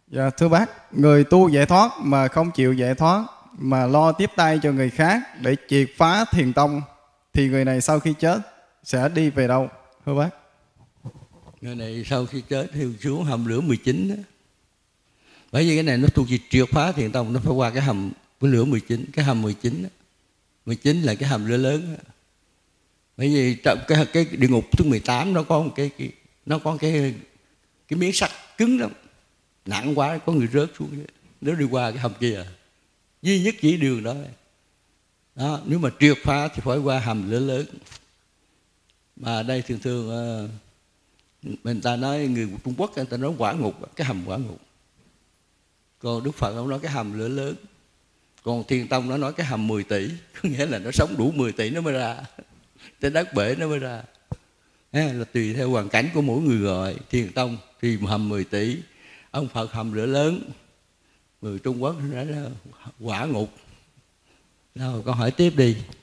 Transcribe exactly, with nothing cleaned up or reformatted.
Dạ thưa bác, người tu giải thoát mà không chịu giải thoát mà lo tiếp tay cho người khác để triệt phá thiền tông thì người này sau khi chết sẽ đi về đâu thưa bác? Người này sau khi chết thì xuống hầm lửa mười chín đó. Bởi vì cái này nó thuộc về triệt phá thiền tông, nó phải qua cái hầm cái lửa mười chín, cái hầm mười chín đó. mười chín là cái hầm lửa lớn đó. Bởi vì trong cái, cái địa ngục thứ mười tám nó có một cái, cái nó có cái cái miếng sắt cứng lắm, nặng quá có người rớt xuống đó. Nếu đi qua cái hầm kia duy nhất chỉ đường đó. Đó, nếu mà triệt phá thì phải qua hầm lửa lớn. Mà đây thường thường mình ta nói người Trung Quốc người ta nói quả ngục, cái hầm quả ngục. Còn Đức Phật ông nói cái hầm lửa lớn. Còn Thiền Tông nó nói cái hầm mười tỷ, có nghĩa là nó sống đủ mười tỷ nó mới ra, trên đất bể nó mới ra. Thế là tùy theo hoàn cảnh của mỗi người gọi. Thiền Tông thì hầm mười tỷ, ông Phật hầm lửa lớn, người Trung Quốc nói là quả ngục. Nào câu hỏi tiếp đi.